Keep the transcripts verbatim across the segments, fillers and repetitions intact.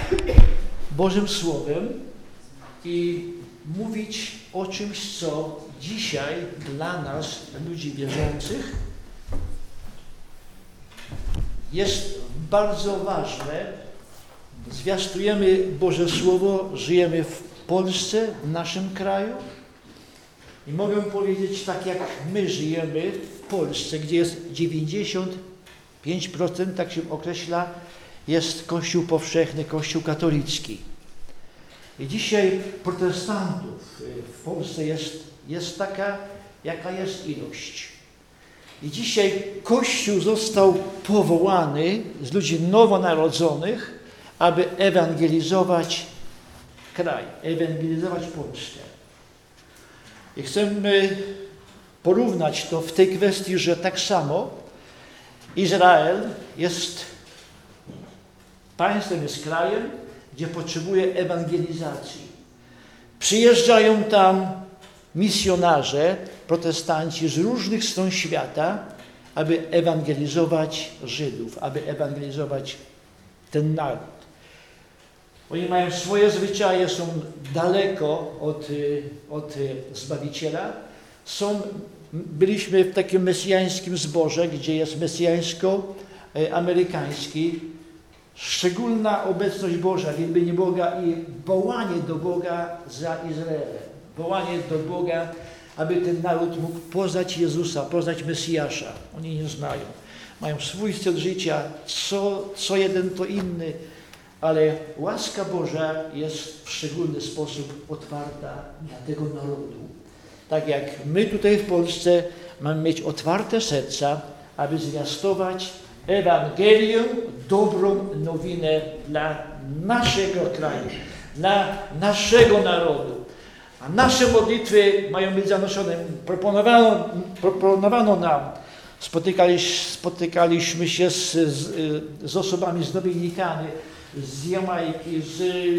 Bożym Słowem i mówić o czymś, co dzisiaj dla nas, ludzi wierzących, jest bardzo ważne. Zwiastujemy Boże Słowo, żyjemy w Polsce, w naszym kraju i mogę powiedzieć tak, jak my żyjemy w Polsce, gdzie jest dziewięćdziesiąt pięć procent, tak się określa, jest Kościół powszechny, Kościół katolicki. I dzisiaj protestantów w Polsce jest, jest taka, jaka jest ilość. I dzisiaj Kościół został powołany z ludzi nowonarodzonych, aby ewangelizować kraj, ewangelizować Polskę. I chcemy porównać to w tej kwestii, że tak samo Izrael jest państwem, jest krajem, gdzie potrzebuje ewangelizacji. Przyjeżdżają tam misjonarze, protestanci z różnych stron świata, aby ewangelizować Żydów, aby ewangelizować ten naród. Oni mają swoje zwyczaje, są daleko od, od Zbawiciela. Są, byliśmy w takim mesjańskim zborze, gdzie jest mesjańsko-amerykański. Szczególna obecność Boża, wielbienie Boga i wołanie do Boga za Izraelem. Wołanie do Boga, aby ten naród mógł poznać Jezusa, poznać Mesjasza. Oni nie znają. Mają swój styl życia, co, co jeden to inny, ale łaska Boża jest w szczególny sposób otwarta dla tego narodu. Tak jak my tutaj w Polsce mamy mieć otwarte serca, aby zwiastować Ewangelię, dobrą nowinę dla naszego kraju, dla naszego narodu. A nasze modlitwy mają być zanoszone. Proponowano, proponowano nam, spotykaliśmy, spotykaliśmy się z, z, z osobami z Nowej Nikany, z Jamajki, z,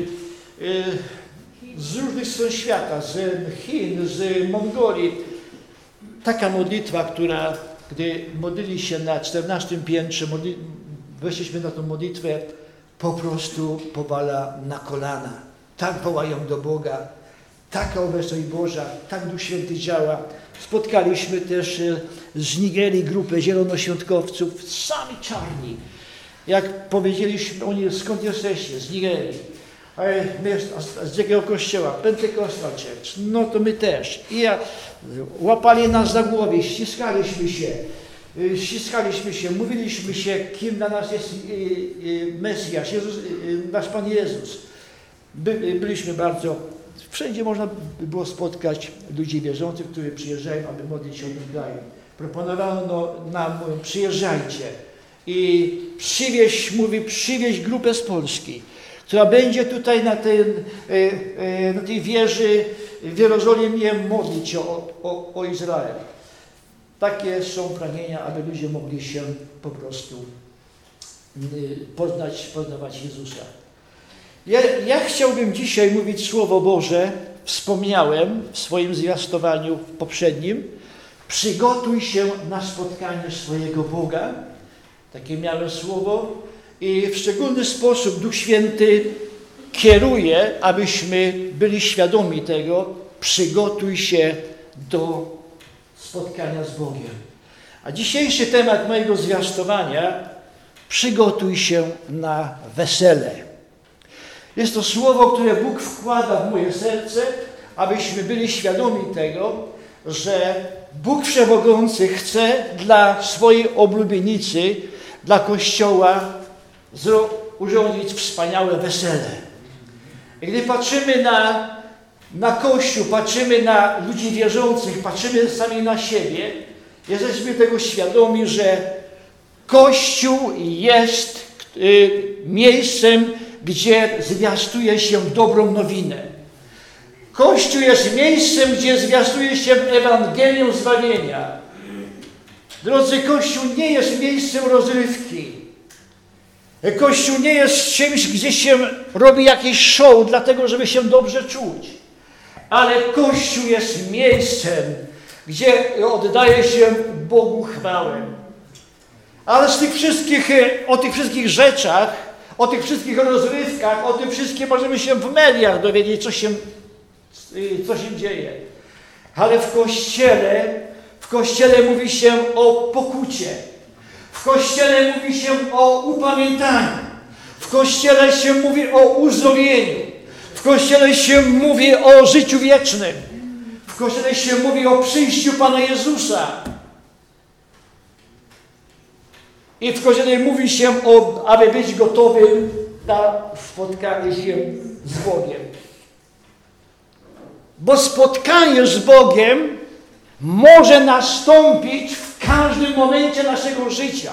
z różnych stron świata, z Chin, z Mongolii. Taka modlitwa, która, gdy modlili się na czternastym piętrze, modli, weszliśmy na tę modlitwę, po prostu powala na kolana. Tak wołają do Boga. Taka obecność Boża, tak Duch Święty działa. Spotkaliśmy też z Nigerii grupę zielonoświątkowców, sami czarni. Jak powiedzieliśmy, oni skąd jesteście? Z Nigerii. My z jakiego kościoła? Pentecostal Church. No to my też. I ja, łapali nas za głowę, ściskaliśmy się. Ściskaliśmy się, mówiliśmy się, kim dla nas jest Mesjasz, Jezus, nasz Pan Jezus. By, byliśmy bardzo... Wszędzie można by było spotkać ludzi wierzących, którzy przyjeżdżają, aby modlić się o ten kraj. Proponowano nam, mówią, przyjeżdżajcie i przywieź, mówi, przywieź grupę z Polski, która będzie tutaj na, ten, na tej wieży w Jerozolimie modlić się o, o, o Izrael. Takie są pragnienia, aby ludzie mogli się po prostu poznać, poznawać Jezusa. Ja, ja chciałbym dzisiaj mówić Słowo Boże. Wspomniałem w swoim zwiastowaniu poprzednim. Przygotuj się na spotkanie swojego Boga. Takie miałem słowo. I w szczególny sposób Duch Święty kieruje, abyśmy byli świadomi tego. Przygotuj się do spotkania z Bogiem. A dzisiejszy temat mojego zwiastowania: przygotuj się na wesele. Jest to słowo, które Bóg wkłada w moje serce, abyśmy byli świadomi tego, że Bóg Wszechmogący chce dla swojej oblubienicy, dla Kościoła urządzić wspaniałe wesele. I gdy patrzymy na, na Kościół, patrzymy na ludzi wierzących, patrzymy sami na siebie, jesteśmy tego świadomi, że Kościół jest y, miejscem, gdzie zwiastuje się dobrą nowinę. Kościół jest miejscem, gdzie zwiastuje się Ewangelię zbawienia. Drodzy, Kościół nie jest miejscem rozrywki. Kościół nie jest czymś, gdzie się robi jakieś show, dlatego żeby się dobrze czuć. Ale Kościół jest miejscem, gdzie oddaje się Bogu chwałę. Ale z tych wszystkich, o tych wszystkich rzeczach, O tych wszystkich rozrywkach, o tym wszystkim możemy się w mediach dowiedzieć, co się, co się dzieje. Ale w Kościele, w Kościele mówi się o pokucie. W Kościele mówi się o upamiętaniu. W Kościele się mówi o uzdrowieniu. W Kościele się mówi o życiu wiecznym. W Kościele się mówi o przyjściu Pana Jezusa. I w Kościele mówi się o, aby być gotowym na spotkanie się z Bogiem. Bo spotkanie z Bogiem może nastąpić w każdym momencie naszego życia.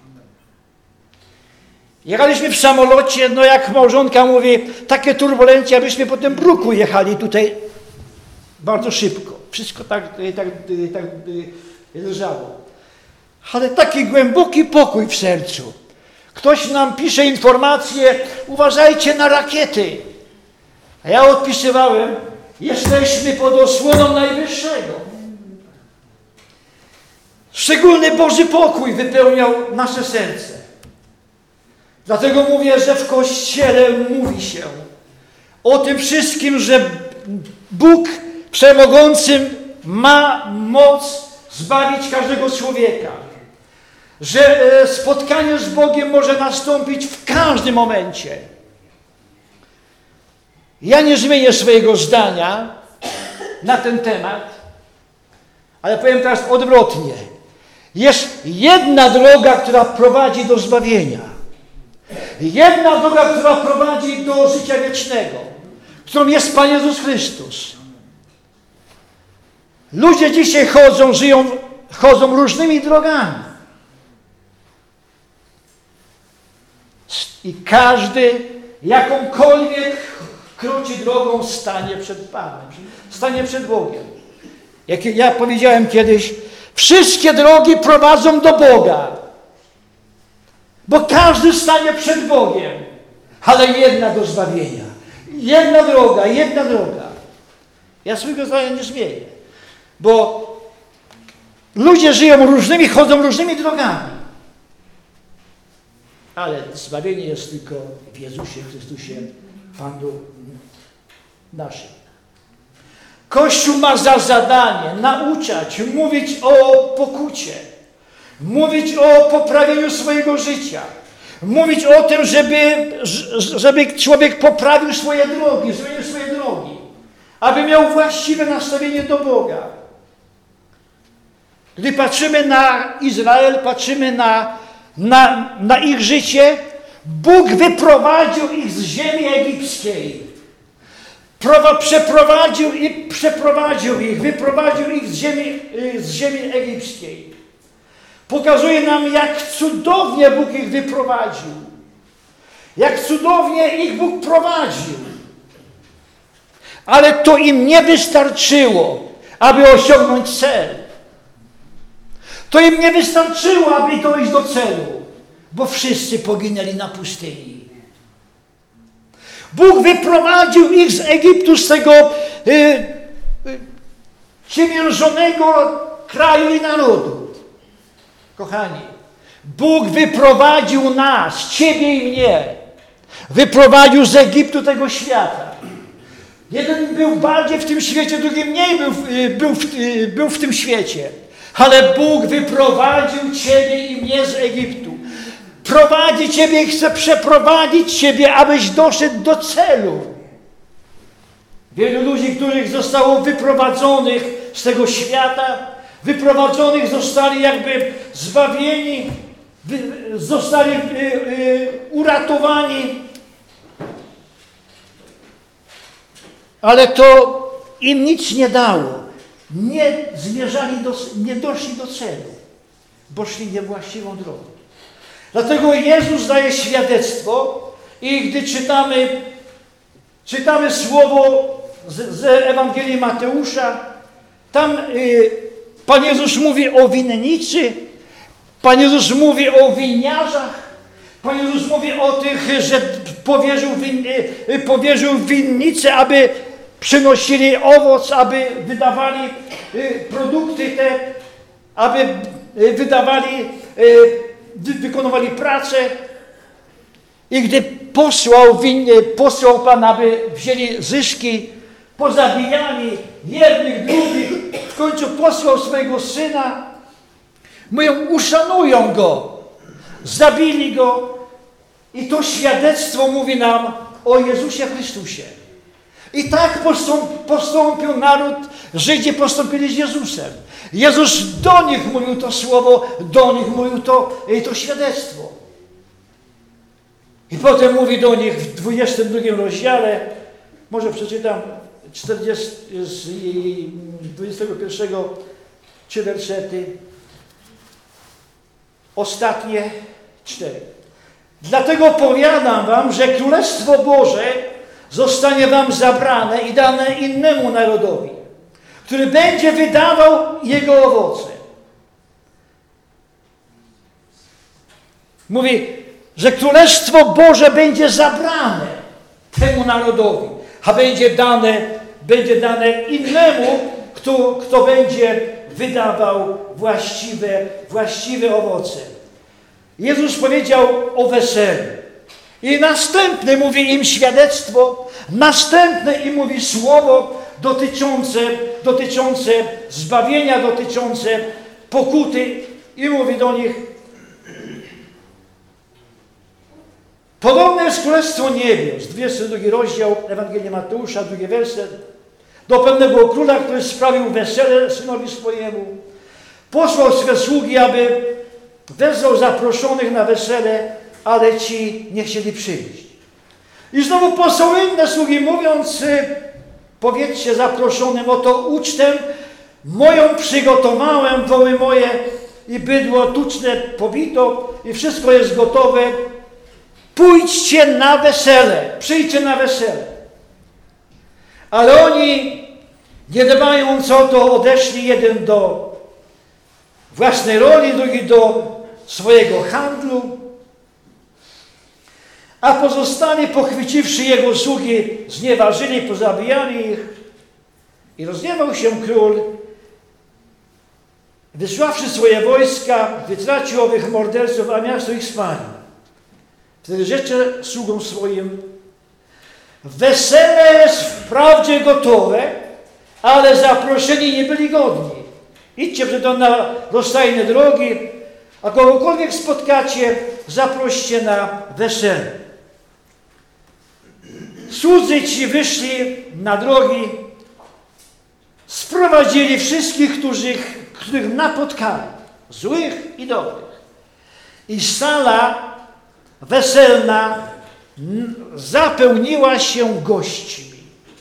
Jechaliśmy w samolocie, no jak małżonka mówi, takie turbulencje, abyśmy po tym bruku jechali tutaj bardzo szybko. Wszystko tak, tak, tak leżało. Ale taki głęboki pokój w sercu. Ktoś nam pisze informacje, uważajcie na rakiety. A ja odpisywałem, jesteśmy pod osłoną Najwyższego. Szczególny Boży pokój wypełniał nasze serce. Dlatego mówię, że w Kościele mówi się o tym wszystkim, że Bóg Wszechmogący ma moc zbawić każdego człowieka. Że spotkanie z Bogiem może nastąpić w każdym momencie. Ja nie zmienię swojego zdania na ten temat, ale powiem teraz odwrotnie. Jest jedna droga, która prowadzi do zbawienia. Jedna droga, która prowadzi do życia wiecznego, którą jest Pan Jezus Chrystus. Ludzie dzisiaj chodzą, żyją, chodzą różnymi drogami. I każdy jakąkolwiek kroczy drogą stanie przed Panem, stanie przed Bogiem. Jak ja powiedziałem kiedyś, wszystkie drogi prowadzą do Boga. Bo każdy stanie przed Bogiem, ale jedna do zbawienia. Jedna droga, jedna droga. Ja swojego zdania nie zmienię, bo ludzie żyją różnymi, chodzą różnymi drogami. Ale zbawienie jest tylko w Jezusie Chrystusie, Panu naszym. Kościół ma za zadanie nauczać, mówić o pokucie, mówić o poprawieniu swojego życia, mówić o tym, żeby, żeby człowiek poprawił swoje drogi, zmienił swoje drogi, aby miał właściwe nastawienie do Boga. Gdy patrzymy na Izrael, patrzymy na, na, na ich życie, Bóg wyprowadził ich z ziemi egipskiej. Prowa, przeprowadził i przeprowadził ich, wyprowadził ich z ziemi, z ziemi egipskiej. Pokazuje nam, jak cudownie Bóg ich wyprowadził. Jak cudownie ich Bóg prowadził. Ale to im nie wystarczyło, aby osiągnąć cel. To im nie wystarczyło, aby dojść do celu, bo wszyscy poginęli na pustyni. Bóg wyprowadził ich z Egiptu, z tego y, y, ciemiężonego kraju i narodu. Kochani, Bóg wyprowadził nas, ciebie i mnie. Wyprowadził z Egiptu tego świata. Jeden był bardziej w tym świecie, drugi mniej był, był, w, był w tym świecie. Ale Bóg wyprowadził ciebie i mnie z Egiptu. Prowadzi ciebie i chce przeprowadzić ciebie, abyś doszedł do celu. Wielu ludzi, których zostało wyprowadzonych z tego świata, wyprowadzonych zostali jakby zbawieni, zostali y, y, uratowani. Ale to im nic nie dało. Nie zmierzali, do, nie doszli do celu, bo szli niewłaściwą drogą. Dlatego Jezus daje świadectwo i gdy czytamy, czytamy słowo z, z Ewangelii Mateusza, tam y, Pan Jezus mówi o winnicy, Pan Jezus mówi o winiarzach, Pan Jezus mówi o tych, że powierzył, win, y, powierzył winnicy, aby przynosili owoc, aby wydawali y, produkty te, aby y, wydawali, y, wy, wykonywali pracę. I gdy posłał, winny, posłał Pan, aby wzięli zyszki, pozabijali jednych, drugich, w końcu posłał swojego Syna, mówią, uszanują Go, zabili Go i to świadectwo mówi nam o Jezusie Chrystusie. I tak postąpił naród, Żydzi postąpili z Jezusem. Jezus do nich mówił to słowo, do nich mówił to, to świadectwo. I potem mówi do nich w dwudziestym drugim rozdziale, może przeczytam czterdziestego, z dwudziestego pierwszego trzy wersety, ostatnie cztery. Dlatego powiadam wam, że Królestwo Boże zostanie wam zabrane i dane innemu narodowi, który będzie wydawał jego owoce. Mówi, że Królestwo Boże będzie zabrane temu narodowi, a będzie dane, będzie dane innemu, kto, kto będzie wydawał właściwe, właściwe owoce. Jezus powiedział o weselu. I następny mówi im świadectwo, następny im mówi słowo dotyczące, dotyczące zbawienia, dotyczące pokuty i mówi do nich: podobne jest Królestwo Niebios, dwudziesty drugi rozdział Ewangelii Mateusza, drugi werset, do pewnego króla, który sprawił wesele synowi swojemu. Posłał swe sługi, aby wezwał zaproszonych na wesele, ale ci nie chcieli przyjść. I znowu posłał inne sługi, mówiąc: powiedzcie zaproszonym, oto ucztę moją przygotowałem, woły moje i bydło tuczne pobito i wszystko jest gotowe. Pójdźcie na wesele, przyjdźcie na wesele. Ale oni, nie dbając o to, odeszli jeden do własnej roli, drugi do swojego handlu, a pozostali, pochwyciwszy jego sługi, znieważyli, pozabijali ich. I rozgniewał się król, wysławszy swoje wojska, wytracił owych morderców, a miasto ich spalił. Wtedy rzecze sługom swoim: wesele jest wprawdzie gotowe, ale zaproszeni nie byli godni. Idźcie przeto na rozstajne drogi, a kogokolwiek spotkacie, zaproście na wesele. Słudzy ci wyszli na drogi, sprowadzili wszystkich, których, których napotkali, złych i dobrych. I sala weselna zapełniła się gośćmi.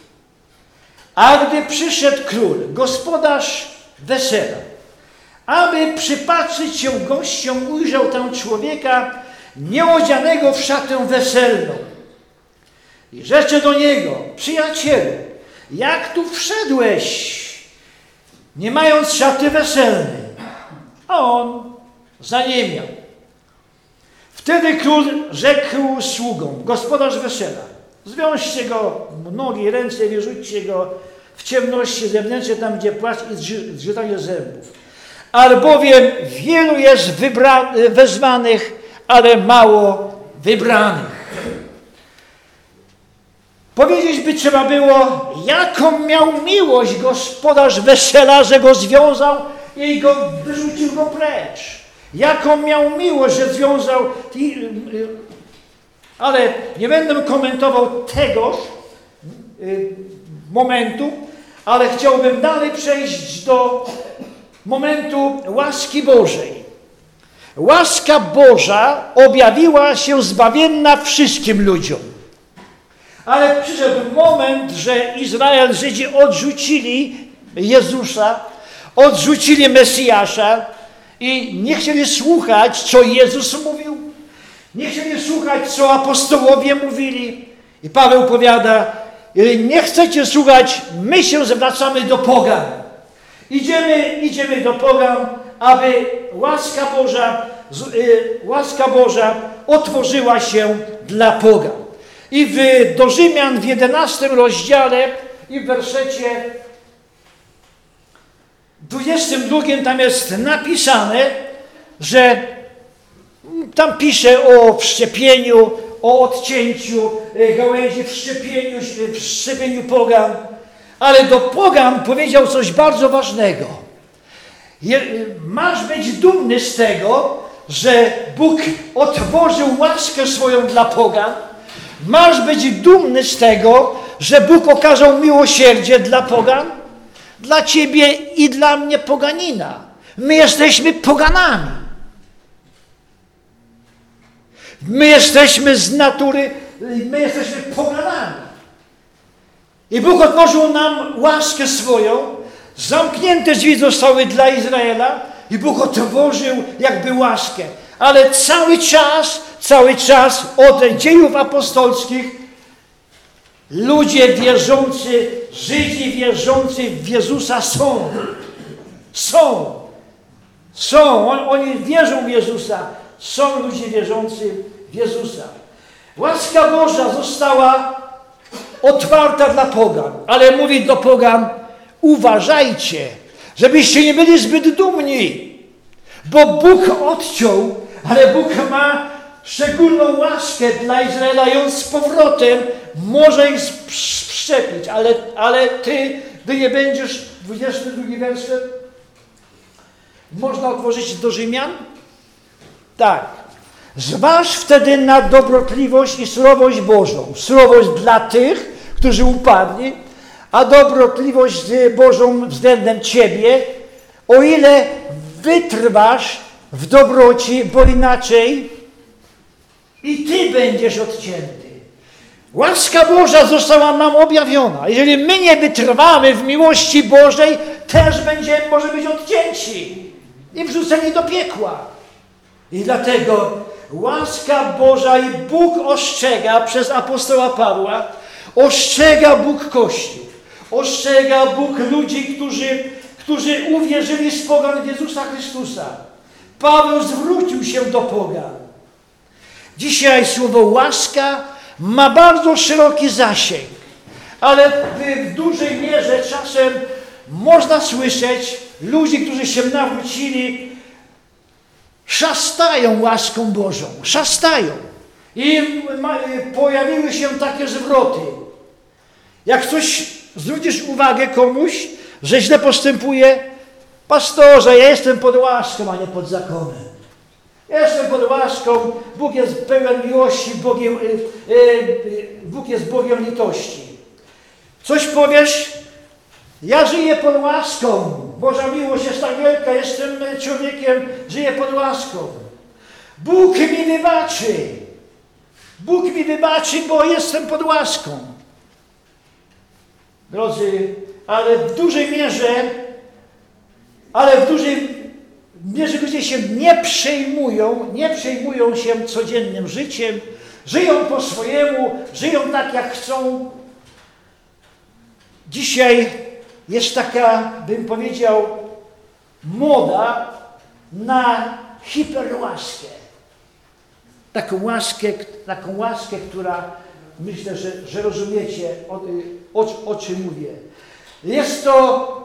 A gdy przyszedł król, gospodarz wesela, aby przypatrzyć się gościom, ujrzał tam człowieka nieodzianego w szatę weselną. I rzecze do niego: przyjacielu, jak tu wszedłeś, nie mając szaty weselnej? A on zaniemiał. Wtedy król rzekł sługom, gospodarz wesela: zwiążcie go nogi i ręce i wyrzućcie go w ciemności zewnętrznej, tam gdzie płacz i zgrzytanie zębów. Albowiem wielu jest wybra- wezwanych, ale mało wybranych. Powiedzieć by trzeba było, jaką miał miłość gospodarz wesela, że go związał i go wyrzucił go precz. Jaką miał miłość, że związał... Ale nie będę komentował tego momentu, ale chciałbym dalej przejść do momentu łaski Bożej. Łaska Boża objawiła się zbawienna wszystkim ludziom. Ale przyszedł moment, że Izrael, Żydzi odrzucili Jezusa, odrzucili Mesjasza i nie chcieli słuchać, co Jezus mówił. Nie chcieli słuchać, co apostołowie mówili. I Paweł powiada: jeżeli nie chcecie słuchać, my się zwracamy do pogan. Idziemy, idziemy do pogan, aby łaska Boża, łaska Boża otworzyła się dla pogan. I w, do Rzymian w jedenastym rozdziale i w wersecie dwudziestym drugim tam jest napisane, że tam pisze o wszczepieniu, o odcięciu gałęzi, w szczepieniu, w szczepieniu pogan. Ale do pogan powiedział coś bardzo ważnego. Masz być dumny z tego, że Bóg otworzył łaskę swoją dla pogan. Masz być dumny z tego, że Bóg okazał miłosierdzie dla pogan. Dla ciebie i dla mnie poganina. My jesteśmy poganami. My jesteśmy z natury, my jesteśmy poganami. I Bóg otworzył nam łaskę swoją. Zamknięte drzwi zostały dla Izraela i Bóg otworzył jakby łaskę. Ale cały czas, cały czas od dziejów apostolskich ludzie wierzący, Żydzi wierzący w Jezusa są. Są. Są. On, oni wierzą w Jezusa. Są ludzie wierzący w Jezusa. Łaska Boża została otwarta dla pogan. Ale mówi do pogan, uważajcie, żebyście nie byli zbyt dumni. Bo Bóg odciął, ale Bóg ma szczególną łaskę dla Izraela i on z powrotem może ich wszczepić. Ale, ale ty, gdy nie będziesz, dwudziesty drugi werset, można otworzyć do Rzymian? Tak. Zważ wtedy na dobrotliwość i surowość Bożą. Surowość dla tych, którzy upadli, a dobrotliwość Bożą względem ciebie, o ile wytrwasz w dobroci, bo inaczej i ty będziesz odcięty. Łaska Boża została nam objawiona. Jeżeli my nie wytrwamy w miłości Bożej, też będziemy, może być odcięci i wrzuceni do piekła. I dlatego łaska Boża i Bóg ostrzega przez apostoła Pawła, ostrzega Bóg Kościół, ostrzega Bóg ludzi, którzy, którzy uwierzyli z pogan w Jezusa Chrystusa. Paweł zwrócił się do pogan. Dzisiaj słowo łaska ma bardzo szeroki zasięg, ale w dużej mierze czasem można słyszeć ludzi, którzy się nawrócili, szastają łaską Bożą, szastają. I pojawiły się takie zwroty. Jak coś zwrócisz uwagę komuś, że źle postępuje, pastorze, ja jestem pod łaską, a nie pod zakonem. Jestem pod łaską, Bóg jest pełen miłości, Bogiem, yy, yy, Bóg jest Bogiem litości. Coś powiesz, ja żyję pod łaską, Boża miłość jest tak wielka, jestem człowiekiem, żyję pod łaską. Bóg mi wybaczy, Bóg mi wybaczy, bo jestem pod łaską. Drodzy, ale w dużej mierze, ale w dużej mierze ludzie się nie przejmują, nie przejmują się codziennym życiem, żyją po swojemu, żyją tak jak chcą. Dzisiaj jest taka, bym powiedział, moda na hiperłaskę. Taką łaskę, taką łaskę, która myślę, że, że rozumiecie, o, o, o czym mówię. Jest to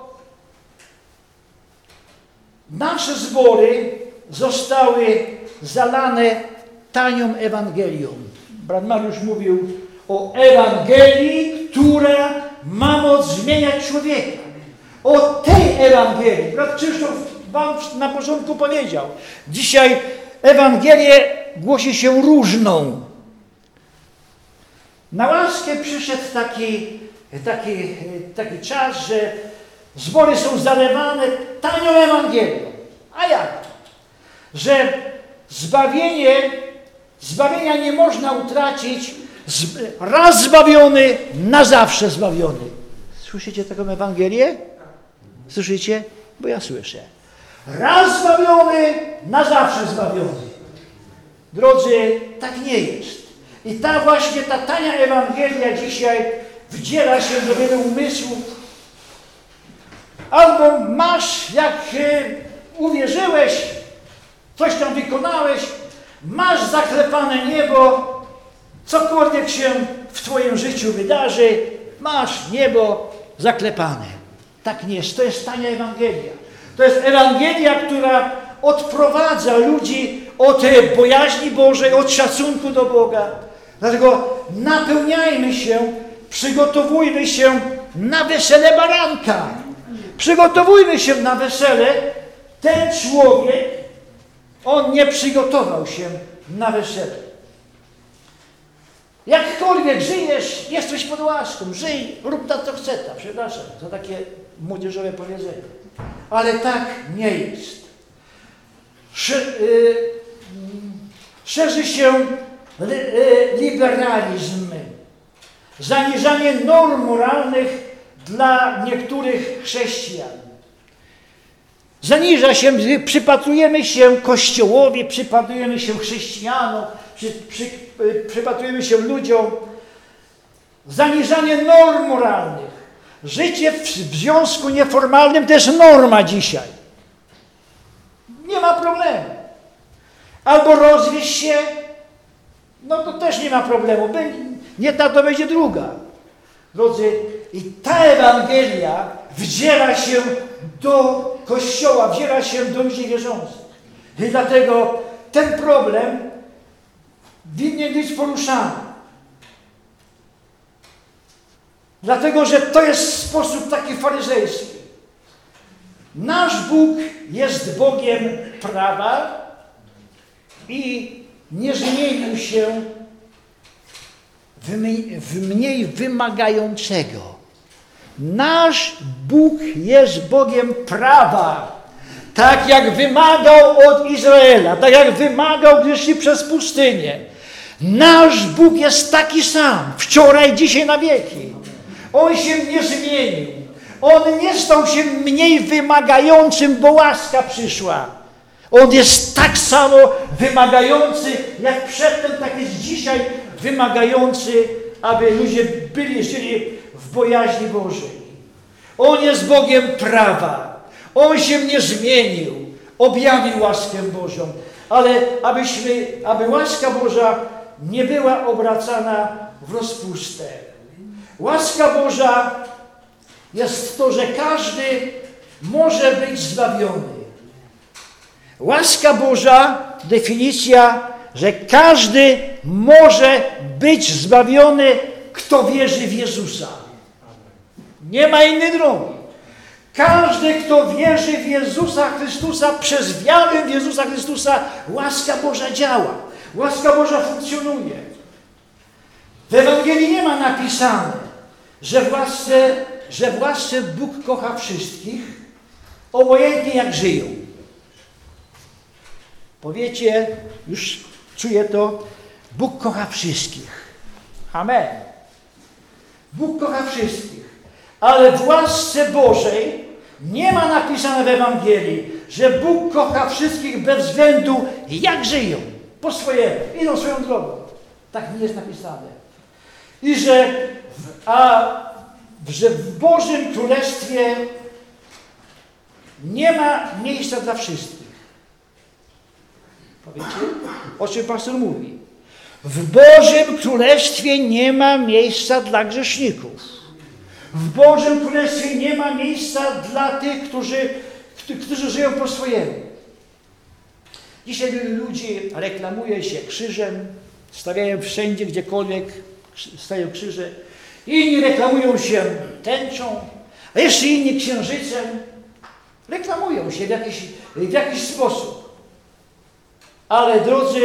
nasze zbory zostały zalane tanią Ewangelią. Brat Mariusz mówił o Ewangelii, która ma moc zmieniać człowieka. O tej Ewangelii. Brat Krzysztof wam na początku powiedział. Dzisiaj Ewangelię głosi się różną. Na łaskę przyszedł taki, taki, taki czas, że zbory są zalewane tanią Ewangelią. A jak to? Że zbawienie, zbawienia nie można utracić, raz zbawiony, na zawsze zbawiony. Słyszycie taką Ewangelię? Słyszycie? Bo ja słyszę. Raz zbawiony, na zawsze zbawiony. Drodzy, tak nie jest. I ta właśnie, ta tania Ewangelia dzisiaj wdziela się do wielu umysłów. Albo masz, jak y, uwierzyłeś, coś tam wykonałeś, masz zaklepane niebo, cokolwiek się w twoim życiu wydarzy, masz niebo zaklepane. Tak nie jest. To jest tania Ewangelia. To jest Ewangelia, która odprowadza ludzi od bojaźni Bożej, od szacunku do Boga. Dlatego napełniajmy się, przygotowujmy się na wesele baranka. Przygotowujmy się na wesele. Ten człowiek, on nie przygotował się na wesele. Jakkolwiek żyjesz, jesteś pod łaską. Żyj, rób to, co chce. Przepraszam za takie młodzieżowe powiedzenie. Ale tak nie jest. Szy, y, szerzy się li, y, liberalizm, zaniżanie norm moralnych dla niektórych chrześcijan. Zaniża się, przypatrujemy się Kościołowi, przypatrujemy się chrześcijanom, przy, przy, y, przypatrujemy się ludziom. Zaniżanie norm moralnych. Życie w, w związku nieformalnym to jest norma dzisiaj. Nie ma problemu. Albo rozwieź się, no to też nie ma problemu. Nie ta to będzie druga. Drodzy, i ta Ewangelia wdziera się do Kościoła, wdziera się do ludzi wierzących. I dlatego ten problem winien być poruszany. Dlatego, że to jest sposób taki faryzejski. Nasz Bóg jest Bogiem prawa i nie zmienił się w mniej wymagającego. Nasz Bóg jest Bogiem prawa. Tak jak wymagał od Izraela, tak jak wymagał, gdy szli przez pustynię. Nasz Bóg jest taki sam, wczoraj, dzisiaj, na wieki. On się nie zmienił. On nie stał się mniej wymagającym, bo łaska przyszła. On jest tak samo wymagający, jak przedtem, tak jest dzisiaj wymagający, aby ludzie byli, żyli w bojaźni Bożej. On jest Bogiem prawa. On się nie zmienił. Objawił łaskę Bożą. Ale abyśmy, aby łaska Boża nie była obracana w rozpustę. Łaska Boża jest to, że każdy może być zbawiony. Łaska Boża, definicja, że każdy może być zbawiony, kto wierzy w Jezusa. Nie ma innej drogi. Każdy, kto wierzy w Jezusa Chrystusa, przez wiarę w Jezusa Chrystusa, łaska Boża działa. Łaska Boża funkcjonuje. W Ewangelii nie ma napisane, że w łasce, że w łasce Bóg kocha wszystkich, obojętnie jak żyją. Powiecie, już czuję to, Bóg kocha wszystkich. Amen. Bóg kocha wszystkich. Ale w łasce Bożej nie ma napisane w Ewangelii, że Bóg kocha wszystkich bez względu jak żyją. Po swojemu. Idą swoją drogą. Tak nie jest napisane. I że w, a, że w Bożym Królestwie nie ma miejsca dla wszystkich. Powiecie? O czym pastor mówi? W Bożym Królestwie nie ma miejsca dla grzeszników. W Bożym Królestwie nie ma miejsca dla tych, którzy, którzy żyją po swojemu. Dzisiaj wielu ludzi reklamuje się krzyżem, stawiają wszędzie, gdziekolwiek stają krzyże. Inni reklamują się tęczą, a jeszcze inni księżycem. Reklamują się w jakiś, w jakiś sposób. Ale drodzy,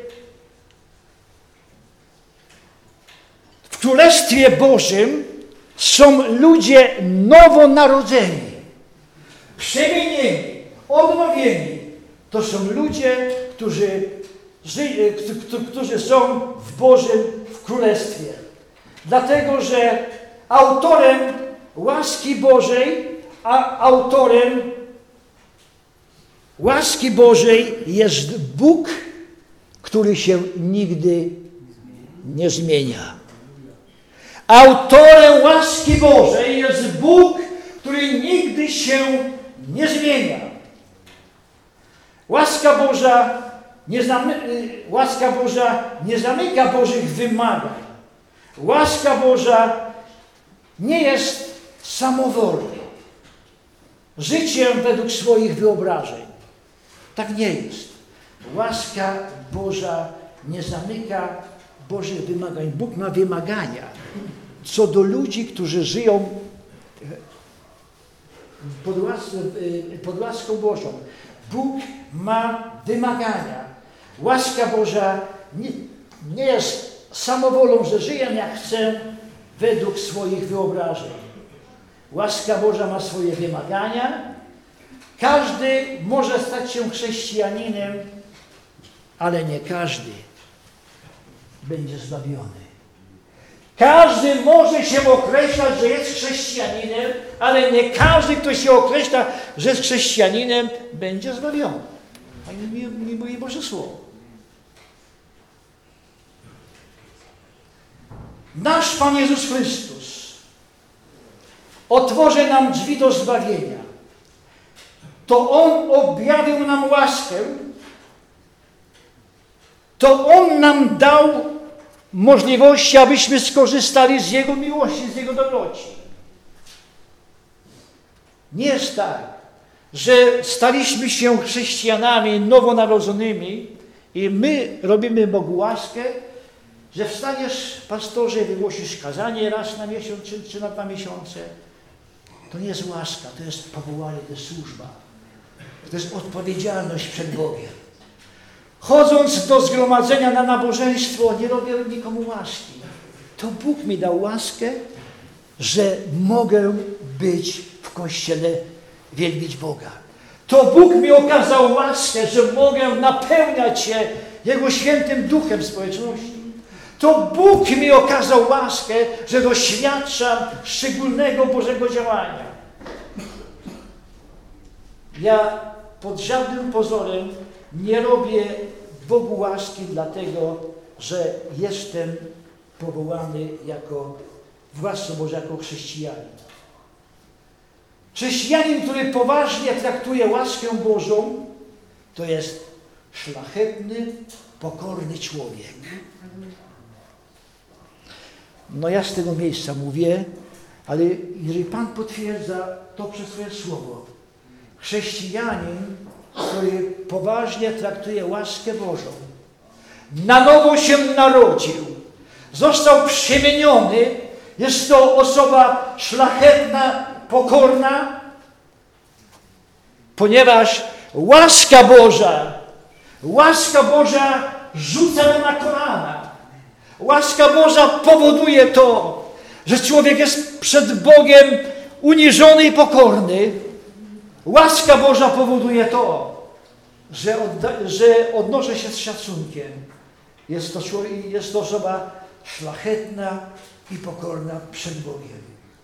w Królestwie Bożym są ludzie nowonarodzeni, przemienieni, odnowieni. To są ludzie, którzy, ży, którzy są w Bożym w Królestwie. Dlatego, że autorem łaski Bożej, a autorem łaski Bożej jest Bóg, który się nigdy nie zmienia. Autorem łaski Bożej jest Bóg, który nigdy się nie zmienia. Łaska Boża nie, zamy, łaska Boża nie zamyka Bożych wymagań. Łaska Boża nie jest samowolna. Życiem według swoich wyobrażeń. Tak nie jest. Łaska Boża nie zamyka Bożych wymagań. Bóg ma wymagania co do ludzi, którzy żyją pod, łas pod łaską Bożą. Bóg ma wymagania. Łaska Boża nie, nie jest samowolą, że żyję jak chcę według swoich wyobrażeń. Łaska Boża ma swoje wymagania. Każdy może stać się chrześcijaninem, ale nie każdy będzie zbawiony. Każdy może się określać, że jest chrześcijaninem, ale nie każdy, kto się określa, że jest chrześcijaninem, będzie zbawiony. A mi, mi mówi Boże Słowo. Nasz Pan Jezus Chrystus otworzy nam drzwi do zbawienia. To On objawił nam łaskę, to On nam dał możliwości, abyśmy skorzystali z Jego miłości, z Jego dobroci. Nie jest tak, że staliśmy się chrześcijanami nowonarodzonymi i my robimy Bogu łaskę, że wstaniesz, pastorze, i wygłosisz kazanie raz na miesiąc czy, czy na dwa miesiące. To nie jest łaska, to jest powołanie, to jest służba. To jest odpowiedzialność przed Bogiem. Chodząc do zgromadzenia na nabożeństwo, nie robię nikomu łaski. To Bóg mi dał łaskę, że mogę być w Kościele, wielbić Boga. To Bóg mi okazał łaskę, że mogę napełniać się Jego świętym duchem społeczności. To Bóg mi okazał łaskę, że doświadczam szczególnego Bożego działania. Ja pod żadnym pozorem nie robię Bogu łaski dlatego, że jestem powołany jako własny Boże, jako chrześcijanin. Chrześcijanin, który poważnie traktuje łaskę Bożą, to jest szlachetny, pokorny człowiek. No ja z tego miejsca mówię, ale jeżeli Pan potwierdza to przez swoje słowo, chrześcijanin, który poważnie traktuje łaskę Bożą, na nowo się narodził, został przemieniony, jest to osoba szlachetna, pokorna, ponieważ łaska Boża, łaska Boża rzuca go na kolana. Łaska Boża powoduje to, że człowiek jest przed Bogiem uniżony i pokorny. Łaska Boża powoduje to, że, odda, że odnoszę się z szacunkiem. Jest to, człowiek, jest to osoba szlachetna i pokorna przed Bogiem.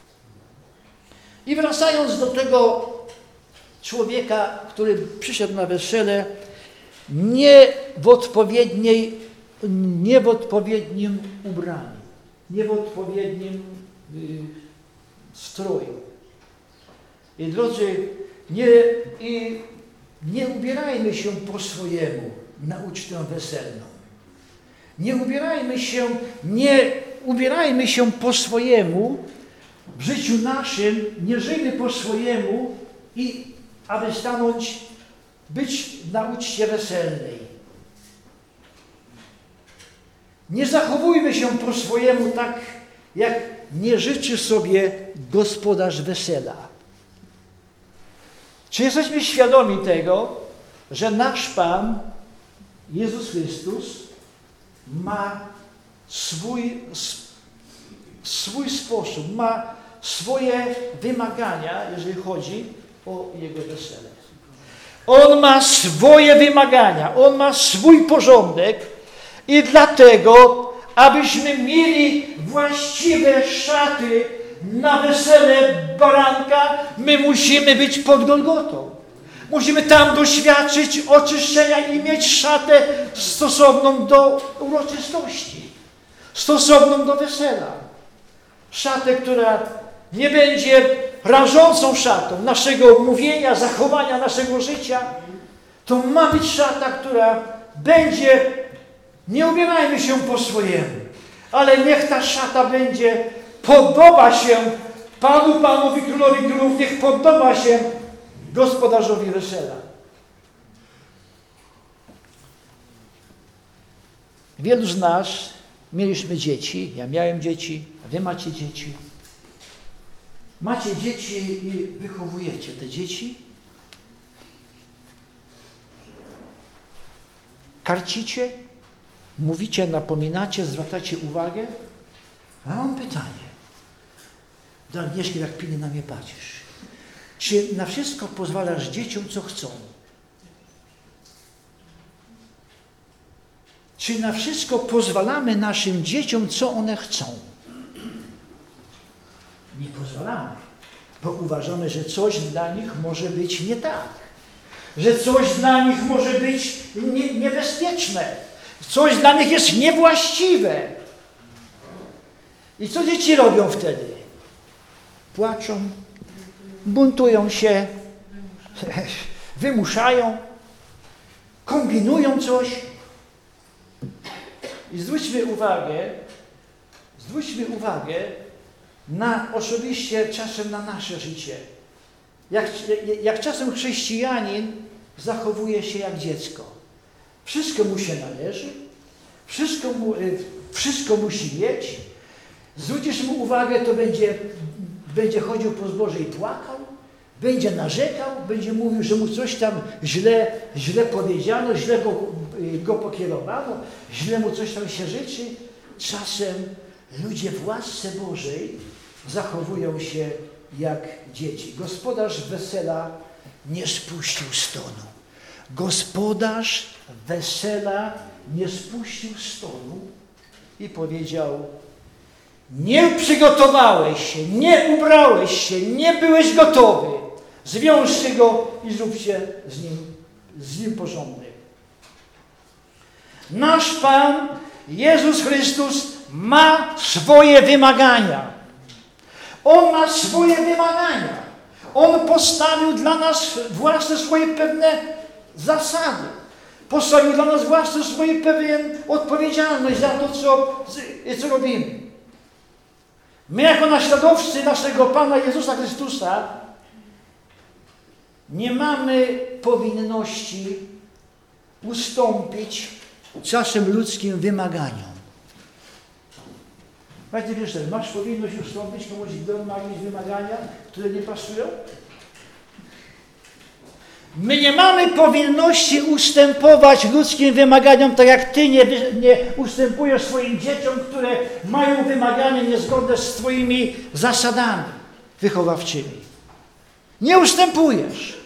I wracając do tego człowieka, który przyszedł na wesele, nie w odpowiedniej, nie w odpowiednim ubraniu, nie w odpowiednim y, stroju. I drodzy, nie, i nie ubierajmy się po swojemu na ucztę weselną. Nie ubierajmy się, nie ubierajmy się po swojemu w życiu naszym, nie żyjmy po swojemu i aby stanąć, być na uczcie weselnej. Nie zachowujmy się po swojemu tak, jak nie życzy sobie gospodarz wesela. Czy jesteśmy świadomi tego, że nasz Pan, Jezus Chrystus, ma swój, swój sposób, ma swoje wymagania, jeżeli chodzi o Jego wesele. On ma swoje wymagania, On ma swój porządek i dlatego, abyśmy mieli właściwe szaty na wesele baranka, my musimy być pod Golgotą. Musimy tam doświadczyć oczyszczenia i mieć szatę stosowną do uroczystości, stosowną do wesela. Szatę, która nie będzie rażącą szatą naszego mówienia, zachowania, naszego życia. To ma być szata, która będzie, nie ubierajmy się po swojemu, ale niech ta szata będzie, podoba się Panu, Panowi, Królowi Królów, niech podoba się gospodarzowi wesela. Wielu z nas mieliśmy dzieci, ja miałem dzieci, a wy macie dzieci. Macie dzieci i wychowujecie te dzieci. Karcicie, mówicie, napominacie, zwracacie uwagę. A mam pytanie. Do Agnieszki, jak pilnie na mnie patrzysz. Czy na wszystko pozwalasz dzieciom, co chcą? Czy na wszystko pozwalamy naszym dzieciom, co one chcą? Nie pozwalamy, bo uważamy, że coś dla nich może być nie tak. Że coś dla nich może być nie, niebezpieczne. Coś dla nich jest niewłaściwe. I co dzieci robią wtedy? Płaczą, buntują się, wymuszają, kombinują coś. I zwróćmy uwagę, zwróćmy uwagę na osobiście czasem na nasze życie. Jak, jak czasem chrześcijanin zachowuje się jak dziecko. Wszystko mu się należy, wszystko, mu, wszystko musi mieć. Zwrócisz mu uwagę, to będzie, będzie chodził po zboże i płakał, będzie narzekał, będzie mówił, że mu coś tam źle, źle powiedziano, źle go, go pokierowano, źle mu coś tam się życzy. Czasem ludzie w łasce Bożej zachowują się jak dzieci. Gospodarz wesela nie spuścił stonu. Gospodarz wesela nie spuścił stonu i powiedział: nie przygotowałeś się, nie ubrałeś się, nie byłeś gotowy. Zwiążcie go i zróbcie z nim, z nim porządek. Nasz Pan Jezus Chrystus ma swoje wymagania. On ma swoje wymagania. On postawił dla nas własne swoje pewne zasady. Postawił dla nas własne swoje pewne odpowiedzialność za to, co, co robimy. My jako naśladowcy naszego Pana Jezusa Chrystusa nie mamy powinności ustąpić czasem ludzkim wymaganiom. Panie wiesz, masz powinność ustąpić komuś jakieś wymagania, które nie pasują? My nie mamy powinności ustępować ludzkim wymaganiom, tak jak Ty nie, nie ustępujesz swoim dzieciom, które mają wymagania niezgodne z Twoimi zasadami wychowawczymi. Nie ustępujesz.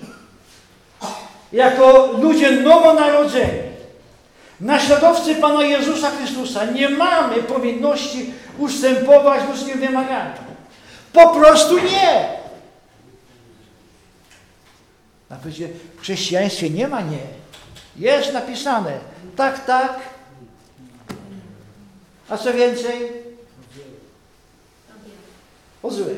Jako ludzie nowonarodzeni, naśladowcy Pana Jezusa Chrystusa, nie mamy powinności ustępować ludzkim wymaganiom. Po prostu nie. A przecież w chrześcijaństwie nie ma nie. Jest napisane tak, tak. A co więcej? O złe.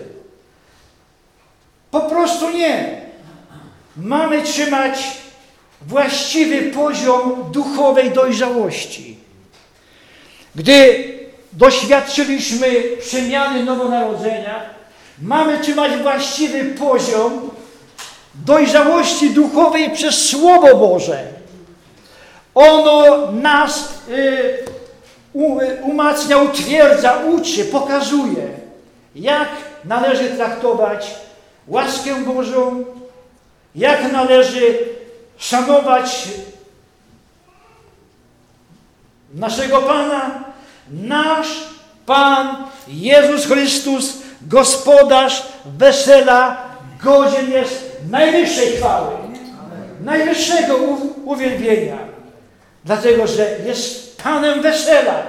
Po prostu nie. Mamy trzymać właściwy poziom duchowej dojrzałości. Gdy doświadczyliśmy przemiany nowonarodzenia, mamy trzymać właściwy poziom dojrzałości duchowej przez Słowo Boże. Ono nas y, u, umacnia, utwierdza, uczy, pokazuje, jak należy traktować łaskę Bożą, jak należy szanować naszego Pana. Nasz Pan Jezus Chrystus, gospodarz wesela, godzien jest najwyższej chwały, najwyższego u- uwielbienia, dlatego że jest Panem wesela.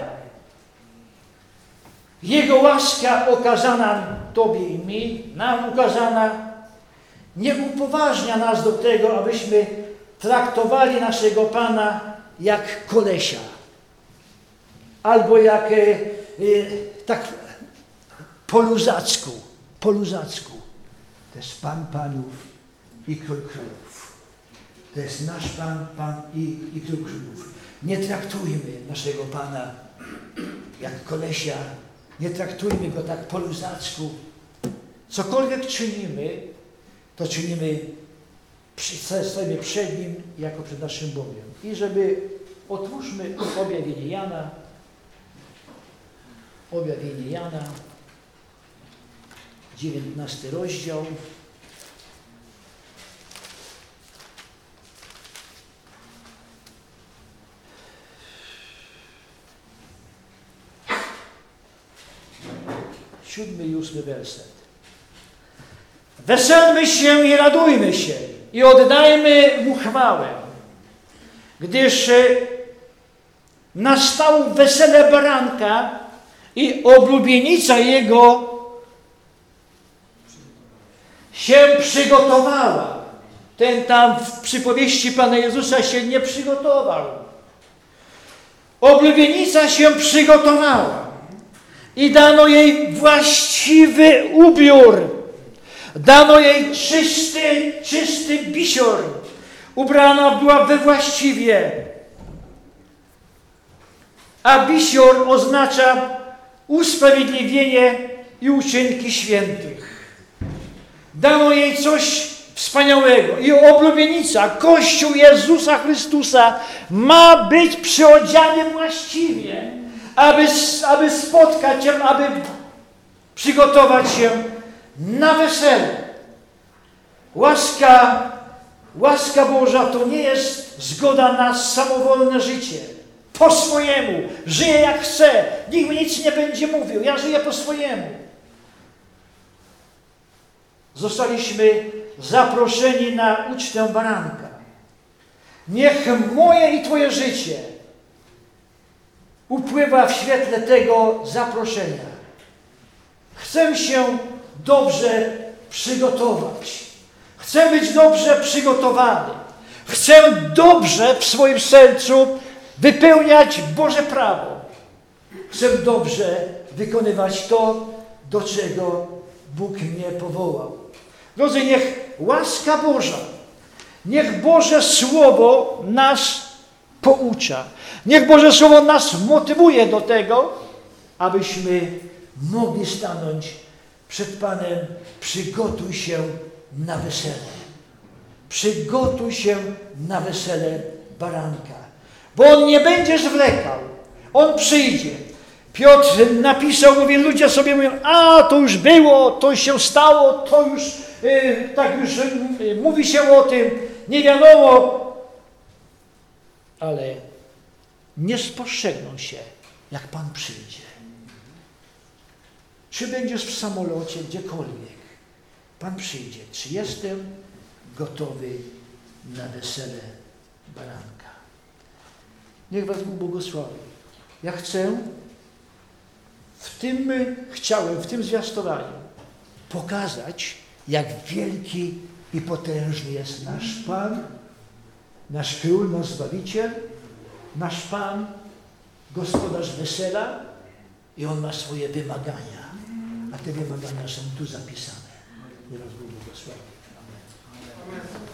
Jego łaska okazana Tobie i mi, nam ukazana, nie upoważnia nas do tego, abyśmy traktowali naszego Pana jak kolesia, albo jak e, e, tak po luzacku, po luzacku. To jest Pan Panów i Król Królów. To jest nasz Pan, Pan i, i Król Królów. Nie traktujmy naszego Pana jak kolesia, nie traktujmy Go tak po luzacku. Cokolwiek czynimy, to czynimy, stoimy przed Nim jako przed naszym Bogiem. I żeby, otwórzmy objawienie Jana, Objawienie Jana, dziewiętnasty rozdział. Siódmy i ósmy werset. Weselmy się i radujmy się i oddajmy mu chwałę, gdyż nastało wesele baranka i oblubienica jego się przygotowała. Ten tam w przypowieści Pana Jezusa się nie przygotował. Oblubienica się przygotowała i dano jej właściwy ubiór. Dano jej czysty, czysty bisior. Ubrana była we właściwie. A bisior oznacza usprawiedliwienie i uczynki świętych. Dano jej coś wspaniałego. I oblubienica, Kościół Jezusa Chrystusa ma być przyodziany właściwie, aby, aby spotkać się, aby przygotować się na wesele. Łaska, łaska Boża to nie jest zgoda na samowolne życie. Po swojemu. Żyję jak chcę. Nikt mi nic nie będzie mówił. Ja żyję po swojemu. Zostaliśmy zaproszeni na ucztę baranka. Niech moje i Twoje życie upływa w świetle tego zaproszenia. Chcę się dobrze przygotować. Chcę być dobrze przygotowany. Chcę dobrze w swoim sercu wypełniać Boże prawo. Chcę dobrze wykonywać to, do czego Bóg mnie powołał. Drodzy, niech łaska Boża, niech Boże Słowo nas poucza. Niech Boże Słowo nas motywuje do tego, abyśmy mogli stanąć przed Panem. Przygotuj się na wesele. Przygotuj się na wesele baranka. Bo On nie będzie zwlekał. On przyjdzie. Piotr napisał, mówi, ludzie sobie mówią, a to już było, to już się stało, to już yy, tak już yy, mówi się o tym, nie wiadomo. Ale nie spostrzegną się, jak Pan przyjdzie. Czy będziesz w samolocie, gdziekolwiek, Pan przyjdzie. Czy jestem gotowy na wesele baranka? Niech Was Bóg błogosławi. Ja chcę w tym, chciałem w tym zwiastowaniu pokazać, jak wielki i potężny jest nasz Pan, nasz Król, nasz Zbawiciel, nasz Pan, gospodarz wesela i On ma swoje wymagania. A te wymagania są tu zapisane. Niech Was Bóg błogosławi. Amen. Amen.